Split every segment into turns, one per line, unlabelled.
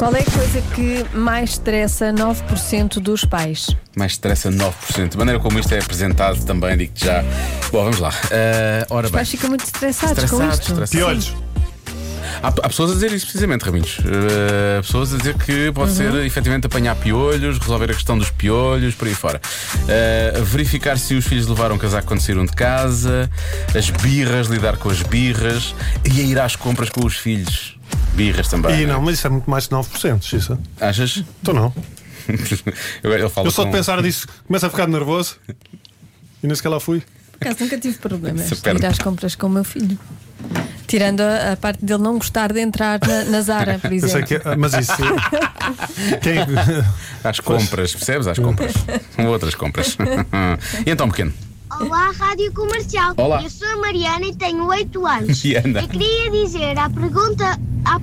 Qual é a coisa que mais estressa 9% dos pais?
Mais estressa 9%. De maneira como isto é apresentado também, digo-te já. Bom, vamos lá. Ora
Os
bem.
pais ficam muito estressados com isto.
Piolhos.
Há pessoas a dizer isso precisamente, Raminhos. Pessoas a dizer que pode ser efetivamente apanhar piolhos, resolver a questão dos piolhos, por aí fora. Verificar se os filhos levaram casaco quando saíram de casa, as birras, lidar com as birras e a ir às compras com os filhos. Birras também.
E não, mas isso é muito mais de 9%, isso.
Achas?
Então não.
Eu
Só de pensar nisso começo a ficar nervoso. E nem sequer lá fui.
Por acaso nunca tive problemas
Se
de
perde.
ir às compras com o meu filho. Tirando a parte dele não gostar de entrar na Zara, por
Eu sei
exemplo.
que mas isso. Quem...
Às compras, percebes? Às compras. São outras compras. E então, pequeno?
Olá, Rádio Comercial.
Olá.
Eu sou a Mariana e tenho 8 anos.
E anda.
Eu queria dizer à pergunta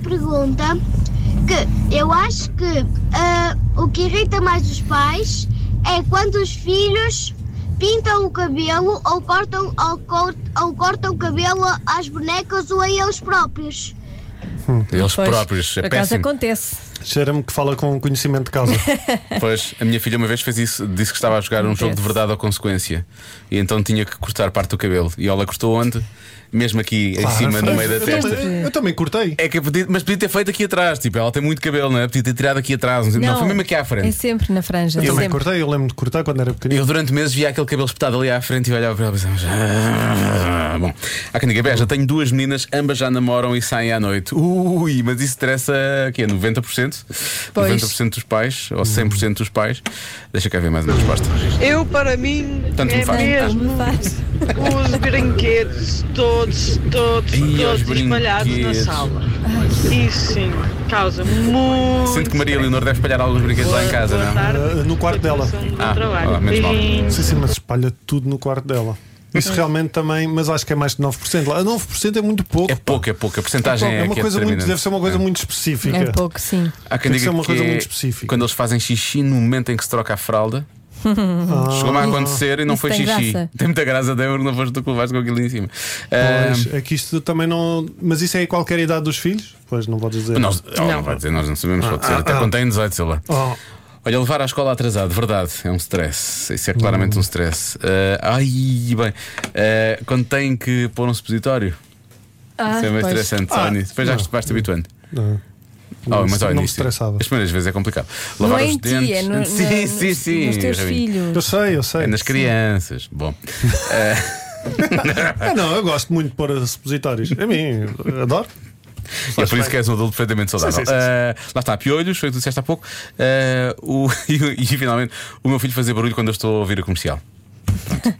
que eu acho que o que irrita mais os pais é quando os filhos pintam o cabelo ou cortam o cabelo às bonecas ou a eles próprios.
Eles
Pois,
próprios. É
por acaso
péssimo.
acontece.
Cheira-me que fala com conhecimento de causa.
Pois, a minha filha uma vez fez isso, disse que estava a jogar um jogo de verdade ou consequência. E então tinha que cortar parte do cabelo. E ela cortou onde? Mesmo aqui em cima, no meio da testa.
Eu também cortei.
É que mas podia ter feito aqui atrás. Tipo, ela tem muito cabelo, não é? Podia ter tirado aqui atrás. Não, foi mesmo aqui à
É
frente.
sempre na franja.
Eu também
sempre.
cortei, eu lembro de cortar quando era pequenino.
Eu durante meses via aquele cabelo espetado ali à frente e olhava para ela e pensava. Bom, há quem diga, bem, já tenho duas meninas, ambas já namoram e saem à noite. Ui, mas isso estressa quê? 90%?
Pois.
90% dos pais, ou 100% dos pais. Deixa cá ver mais uma resposta.
Eu, para mim,
Tanto me
é
faz.
mesmo
Faz.
os brinquedos todos
Ih, os
espalhados na
brinquedos.
sala. Isso sim, causa muito.
Sinto que Maria Leonor deve espalhar alguns brinquedos lá em casa,
Boa
não?
tarde.
No quarto dela.
Continuação do bom
Ah,
trabalho.
olá, menos mal.
Beijinhos.
Sim, mas espalha tudo no quarto dela. Isso realmente também, mas acho que é mais de 9%. Lá, 9% é muito pouco.
É pouco. A porcentagem
É uma
que
coisa muito,
determinante.
deve ser uma coisa muito específica.
É pouco, sim.
Há quem
Tem que
diga
ser uma
que
coisa
é
muito específica.
quando eles fazem xixi no momento em que se troca a fralda. Chegou-me a acontecer e não
Isso
foi
tem
xixi.
graça.
Tem muita graça, Débora, não foste tu que levaste com aquilo em cima.
Pois, é que isto também não. Mas isso é qualquer idade dos filhos? Pois não vou dizer.
Não vai dizer, nós não sabemos, pode ser. Até quando tem 18, sei lá.
Oh,
Olha, levar à escola atrasado, verdade, é um stress. Isso é claramente um stress. Quando tem que pôr um supositório, isso é meio
pois.
estressante. Só nisso. Depois já
não.
vais-te habituando.
não.
Mas olha,
não me
nisto,
estressava.
as primeiras vezes é complicado.
Não
Lavar
é
os
em ti,
dentes.
é
sim,
nos teus
Raminho.
filhos.
Eu sei.
É nas crianças. Bom.
Não, eu gosto muito de pôr supositórios. A mim, adoro.
E é por isso que és um adulto perfeitamente saudável.
Sim.
Lá está, piolhos, foi o que tu disseste há pouco. E finalmente, o meu filho fazer barulho quando eu estou a ouvir a comercial. Pronto.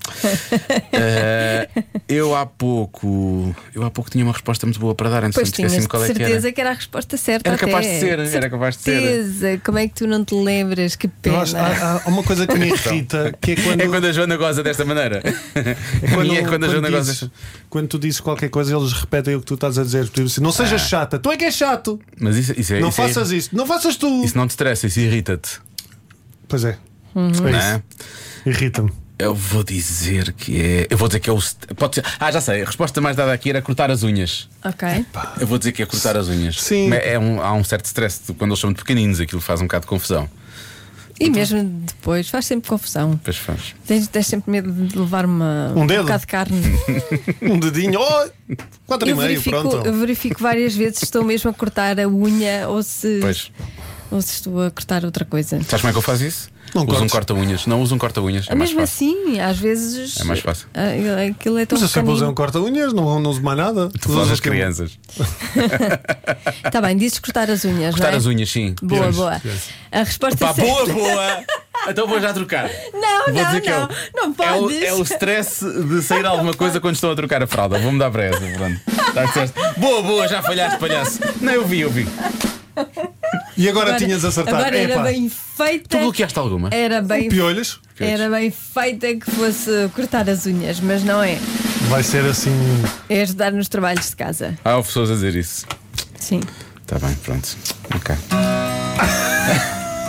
Eu há pouco tinha uma resposta muito boa para dar, antes
Pois
de me esqueci
tinhas
qual é que
certeza
era.
que era a resposta certa.
Era
até.
capaz de ser, era capaz de ser.
Certeza. Como é que tu não te lembras? Que
Eu
pena.
acho- há uma coisa que me irrita que é quando.
É quando a Joana goza desta maneira. Quando a Joana goza.
dizes, quando tu dizes qualquer coisa, eles repetem o que tu estás a dizer. Tu dizes assim, não sejas chata, tu é que és chato.
Mas isso é.
Não
isso é-
faças isto, não faças tu.
Isso não te estressa, isso irrita-te.
Pois é.
Não
É
é?
isso. Irrita-me.
Eu vou dizer que é. Eu vou dizer que é o. Pode ser. Já sei. A resposta mais dada aqui era cortar as unhas.
Ok.
Eu vou dizer que é cortar as unhas.
Sim.
Mas há um certo stress quando eles são muito pequeninos, aquilo faz um bocado de confusão.
E mesmo depois faz sempre confusão.
Depois faz.
Tens sempre medo de levar
Um dedo?
bocado de carne.
Um dedinho, 4,5, pronto.
Eu verifico várias vezes se estou mesmo a cortar a unha ou se estou a cortar outra coisa.
Sabes como é que eu faço isso?
Não
Uso um
cortes.
corta-unhas. Não, uso um corta-unhas. É mais
Mesmo
fácil.
assim, às vezes.
É mais fácil.
Aquilo é tão
Mas eu sempre usei um
pequenino.
corta-unhas, não uso mais nada.
Tu falas das crianças.
Está bem, dizes cortar as unhas.
Cortar
não é?
as unhas, sim.
Boa,
Yes,
boa.
yes.
A resposta
Pá,
certa.
boa! Então vou já trocar.
Não,
Vou
não,
dizer que
não podes.
É o stress de sair alguma coisa quando estou a trocar a fralda. Vou mudar para essa. Pronto. Tá certo. Boa, já falhaste, palhaço. Não, eu vi.
E agora tinhas acertado.
Agora era
Epá,
bem feita.
Tu bloqueaste alguma?
Era bem,
piolhos?
era bem feita que fosse cortar as unhas, mas não é.
Vai ser assim.
É ajudar nos trabalhos de casa.
Há pessoas a dizer isso.
Sim.
Está bem, pronto. Ok.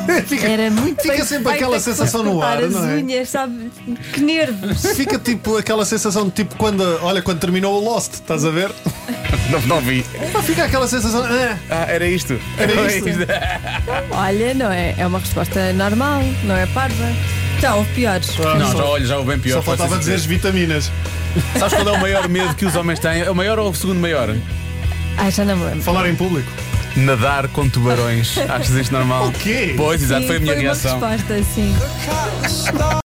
Era muito
Fica
bem
sempre
feita
aquela
que fosse
sensação no
cortar
ar,
as
não é?
unhas, sabe? Que nervos.
Fica tipo aquela sensação de tipo quando terminou o Lost, estás a ver?
Não vi.
Fica aquela sensação.
Era isto.
Era isto.
Olha, não é? É uma resposta normal, não é parva. Já houve piores.
Não, já o bem pior.
Só faltava dizer as vitaminas.
Sabes qual é o maior medo que os homens têm? É o maior ou o segundo maior?
Já não me lembro.
Falar em público.
Nadar com tubarões. Achas isto normal?
O quê?
Pois, exato, foi a minha
Foi
reação.
uma resposta, sim.